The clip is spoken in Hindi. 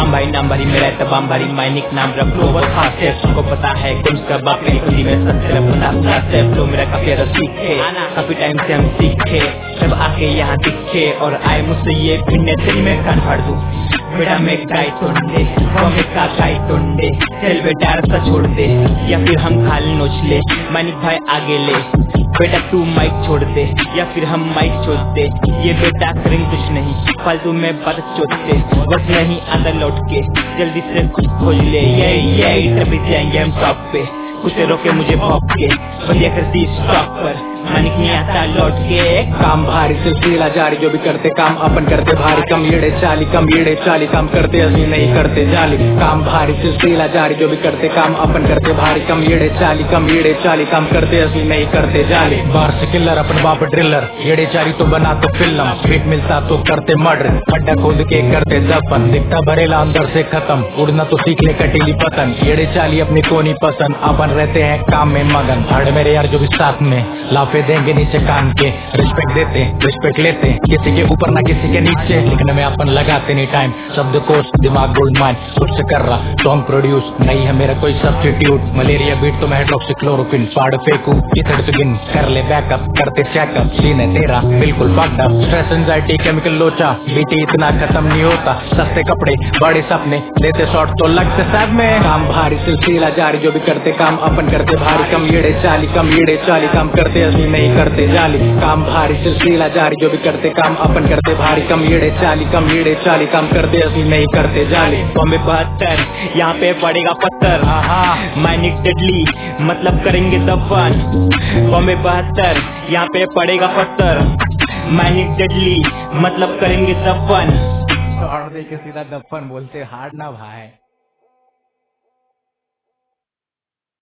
काम भाई नाम भारी मेरा तबाम भारी माइनिक नाम रख लो बस खास है सबको पता है कौन सा बाप मेरी खुदी में सबसे अपना से फ्लो मेरा काफी ज्यादा सीखे काफी टाइम से हम सीखे सब आके यहाँ दिखे और आए मुझसे ये भिन्ने तेरी में कान फाड़ दूं बेटा में गाय तोड़े हमें का गाय तोड़े चल बेटा रास्ता छोड़ दे या फिर हम खाली नोच ले मानिक भाई आगे ले बेटा तू माइक छोड़ दे या फिर हम माइक छोड़ दे ये बेटा करेंगे कुछ नहीं फालतू में बात चोटते बस नहीं आता लौट के जल्दी से कुछ खोज ले ये तभी जाएंगे हम टॉप पे कुछ रोके मुझे भौंक के बंदिया करती स्टॉप पर मानिक नहीं आता लौट के काम भारी सिलसिला जारी जो भी करते काम अपन करते भारी कम येड़े चाली काम करते असली नहीं करते जाली काम भारी सिलसिला जारी जो भी करते काम अपन करते भारी कम येड़े चाली काम करते असली नहीं करते जाली बार से किलर अपन बाप ड्रिलर येड़े चाली तो बना तो फिल्म फिट मिलता तो करते मर्डर खड्डा खोद के करते दफन दिखता भरेला अंदर से खत्म उड़ना तो सीख ले कटीली पतन येड़े चाली अपनी कोनी पसंद अपन रहते हैं काम में मगन हार्ड मेरे यार जो भी साथ में लाफे देंगे नीचे कान के रिस्पेक्ट देते रिस्पेक्ट लेते किसी के ऊपर ना किसी के नीचे लिखने में अपन लगाते नहीं टाइम शब्द कोश दिमाग गोल्ड माइन खुद से कर रहा सॉन्ग प्रोड्यूस नहीं है मेरा कोई सब्स्टिट्यूट मलेरिया बीट तो मैं हाइड्रोक्सीक्लोरोक्विन फाड़ फेंकू इधर से गिन कर ले बैकअप करते चेकअप सीन है तेरा बिल्कुल fucked up stress anxiety chemical लोचा बीटी इतना खत्म नहीं होता सस्ते कपड़े बड़े सपने लेते शॉर्ट तो लगते सब में काम भारी सिलसिला जारी जो भी करते काम अपन करते भारी कम येड़े चाली काम करते असली नहीं करते जाली काम भारी सिलसिला जारी जो भी करते काम अपन करते भारी कम येड़े चाली काम करते असली नहीं करते जाली बॉम्बे 72 यहाँ पे पड़ेगा पत्थर माइनिक डेडली मतलब करेंगे दफन बॉम्बे 72 यहाँ पे पड़ेगा पत्थर माइनिक डेडली मतलब करेंगे दफन दे के सीधा दफन बोलते हार्ड ना भाई।